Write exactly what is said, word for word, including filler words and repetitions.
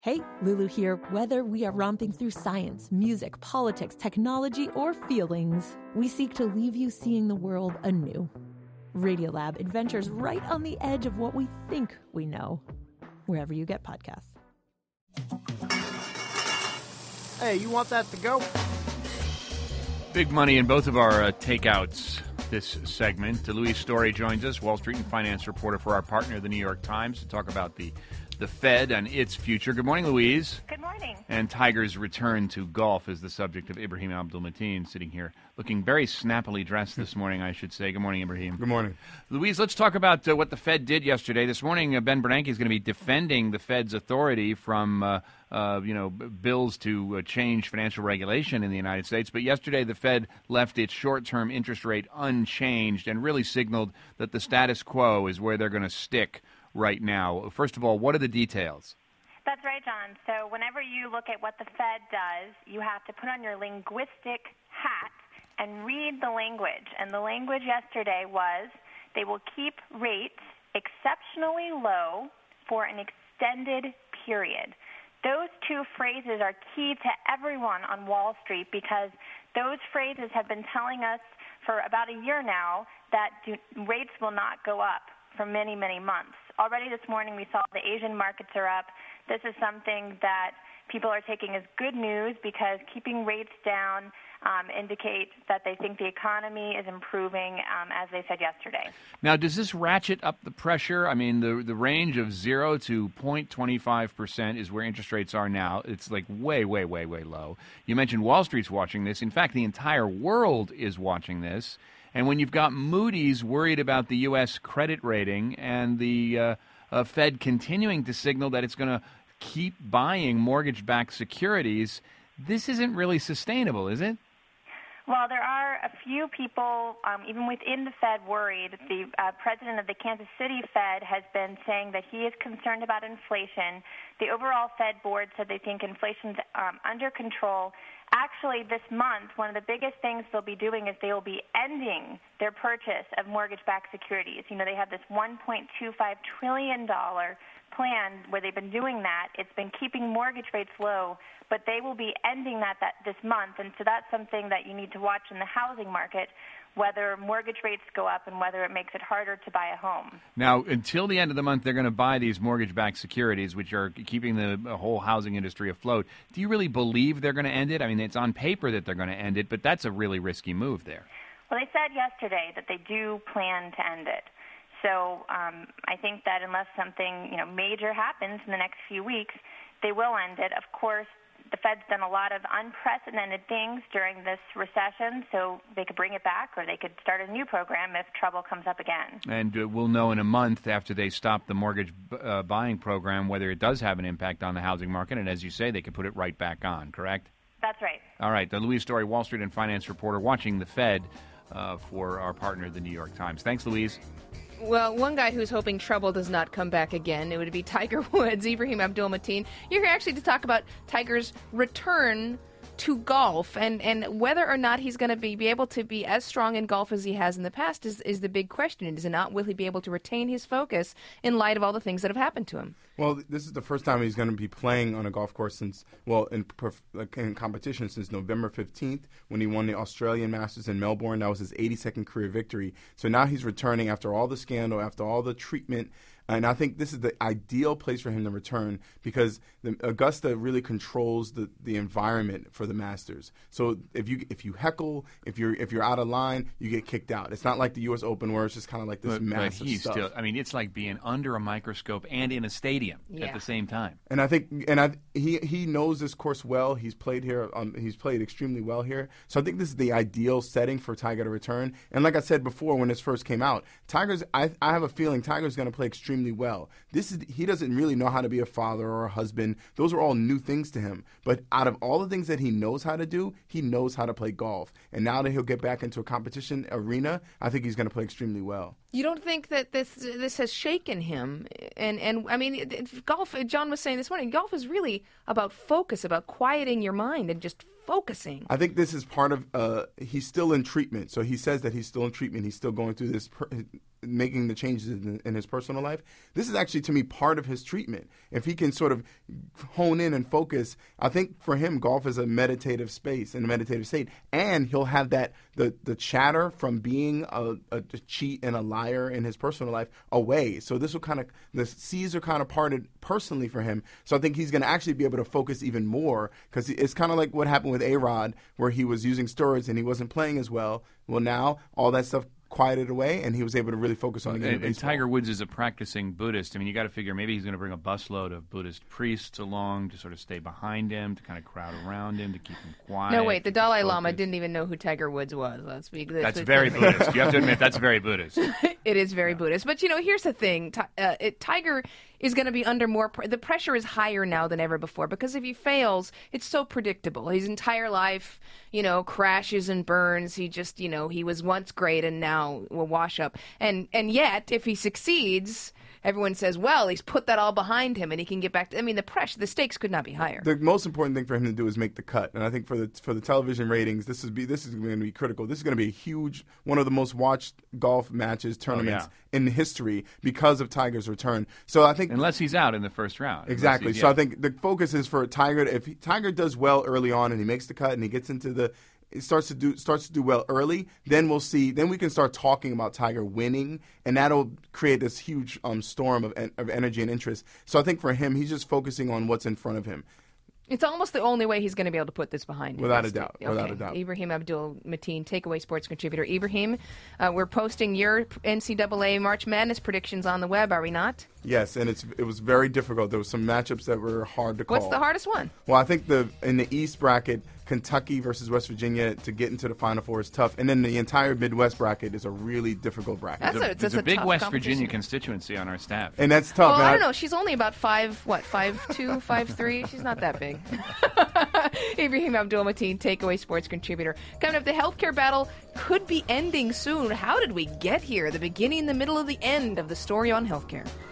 Hey, Lulu here. Whether we are romping through science, music, politics, technology, or feelings, we seek to leave you seeing the world anew. Radiolab adventures right on the edge of what we think we know, wherever you get podcasts. Hey, you want that to go? Big money in both of our uh, takeouts this segment. Louise Story joins us, Wall Street and finance reporter for our partner, the New York Times, to talk about the the Fed and its future. Good morning, Louise. Good morning. And Tiger's return to golf is the subject of Ibrahim Abdul-Mateen, sitting here looking very snappily dressed this morning, I should say. Good morning, Ibrahim. Good morning. Louise, let's talk about uh, what the Fed did yesterday. This morning, uh, Ben Bernanke is going to be defending the Fed's authority from uh, uh, you know, b- bills to uh, change financial regulation in the United States. But yesterday, the Fed left its short-term interest rate unchanged and really signaled that the status quo is where they're going to stick right now. First of all, what are the details? That's right, John. So whenever you look at what the Fed does, you have to put on your linguistic hat and read the language. And the language yesterday was they will keep rates exceptionally low for an extended period. Those two phrases are key to everyone on Wall Street because those phrases have been telling us for about a year now that do, rates will not go up for many, many months. Already this morning we saw the Asian markets are up. This is something that people are taking as good news because keeping rates down um, indicates that they think the economy is improving, um, as they said yesterday. Now, does this ratchet up the pressure? I mean, the the range of zero to zero point two five percent is where interest rates are now. It's like way, way, way, way low. You mentioned Wall Street's watching this. In fact, the entire world is watching this. And when you've got Moody's worried about the U S credit rating and the uh, uh, Fed continuing to signal that it's going to keep buying mortgage-backed securities, this isn't really sustainable, is it? Well, there are a few people, um, even within the Fed, worried. The uh, president of the Kansas City Fed has been saying that he is concerned about inflation. The overall Fed board said they think inflation's um, under control. Actually, this month, one of the biggest things they'll be doing is they will be ending their purchase of mortgage-backed securities. You know, they have this one point two five trillion dollars plan where they've been doing that. It's been keeping mortgage rates low, but they will be ending that, that this month. And so that's something that you need to watch in the housing market, whether mortgage rates go up and whether it makes it harder to buy a home. Now, until the end of the month, they're going to buy these mortgage-backed securities, which are keeping the whole housing industry afloat. Do you really believe they're going to end it? I mean, it's on paper that they're going to end it, but that's a really risky move there. Well, they said yesterday that they do plan to end it. So um, I think that unless something, you know, major happens in the next few weeks, they will end it. Of course, the Fed's done a lot of unprecedented things during this recession, so they could bring it back or they could start a new program if trouble comes up again. And uh, we'll know in a month after they stop the mortgage uh, buying program whether it does have an impact on the housing market. And as you say, they could put it right back on, correct? That's right. All right. The Louise Story, Wall Street and finance reporter, watching the Fed uh, for our partner, the New York Times. Thanks, Louise. Well, one guy who's hoping trouble does not come back again, it would be Tiger Woods. Ibrahim Abdul-Mateen. You're here actually to talk about Tiger's return to golf and, and whether or not he's going to be, be able to be as strong in golf as he has in the past is, is the big question. Is it not? Will he be able to retain his focus in light of all the things that have happened to him? Well, this is the first time he's going to be playing on a golf course since, well, in, in competition since November fifteenth when he won the Australian Masters in Melbourne. That was his eighty-second career victory. So now he's returning after all the scandal, after all the treatment. And I think this is the ideal place for him to return because the, Augusta really controls the, the environment for the Masters. So if you if you heckle, if you're if you're out of line, you get kicked out. It's not like the U S Open where it's just kind of like this but, massive but he's stuff. Still, I mean, it's like being under a microscope and in a stadium yeah. at the same time. And I think, and I he he knows this course well. He's played here. Um, he's played extremely well here. So I think this is the ideal setting for Tiger to return. And like I said before, when this first came out, Tiger's. I I have a feeling Tiger's going to play extremely well. This is he doesn't really know how to be a father or a husband. Those are all new things to him. But out of all the things that he knows how to do, he knows how to play golf. And now that he'll get back into a competition arena, I think he's going to play extremely well. You don't think that this this has shaken him? And, and I mean, golf, John was saying this morning, golf is really about focus, about quieting your mind and just focusing. I think this is part of, uh, he's still in treatment. So he says that he's still in treatment. He's still going through this, per- making the changes in, in his personal life. This is actually, to me, part of his treatment. If he can sort of hone in and focus, I think for him, golf is a meditative space and a meditative state. And he'll have that, the, the chatter from being a, a cheat and a liar in his personal life away. So this will kind of, the seas are kind of parted personally for him. So I think he's going to actually be able to focus even more, because it's kind of like what happened with A-Rod, where he was using steroids and he wasn't playing as well. Well, now all that stuff quieted away, and he was able to really focus on the game. And, and Tiger Woods is a practicing Buddhist. I mean, you got to figure maybe he's going to bring a busload of Buddhist priests along to sort of stay behind him, to kind of crowd around him, to keep him quiet. No, wait, the Dalai Lama didn't even know who Tiger Woods was. Let's be. Let's That's be very clear. Buddhist. You have to admit, that's very Buddhist. It is very yeah. Buddhist. But, you know, here's the thing. T- uh, it, Tiger is going to be under more pr- – the pressure is higher now than ever before, because if he fails, it's so predictable. His entire life, you know, crashes and burns. He just, you know, he was once great and now will wash up. And and yet, if he succeeds – everyone says, well, he's put that all behind him and he can get back to – I mean, the pressure, the stakes could not be higher. The most important thing for him to do is make the cut. And I think for the for the television ratings, this is be this is going to be critical. This is going to be a huge – one of the most watched golf matches, tournaments oh, yeah. in history because of Tiger's return. So I think – Unless he's out in the first round. Exactly. So yeah. I think the focus is for Tiger – if he, Tiger does well early on and he makes the cut and he gets into the – it starts to do starts to do well early, then we'll see. Then we can start talking about Tiger winning, and that'll create this huge um, storm of of energy and interest. So I think for him, he's just focusing on what's in front of him. It's almost the only way he's going to be able to put this behind him. Without a doubt. Okay. Without a doubt. Ibrahim Abdul-Mateen, Takeaway Sports contributor. Ibrahim, uh, we're posting your N C double A March Madness predictions on the web, are we not? Yes, and it's it was very difficult. There were some matchups that were hard to call. What's the hardest one? Well, I think the in the East bracket, Kentucky versus West Virginia to get into the Final Four is tough. And then the entire Midwest bracket is a really difficult bracket. That's there's a, a, that's there's a, a big tough West Virginia competition. constituency on our staff. And that's tough. Well, man. I don't know. She's only about five, what, five two, five three? She's not that big. Ibrahim Abdul-Mateen, Takeaway Sports contributor. Coming up, the healthcare battle could be ending soon. How did we get here? The beginning, the middle, of the end of the story on healthcare.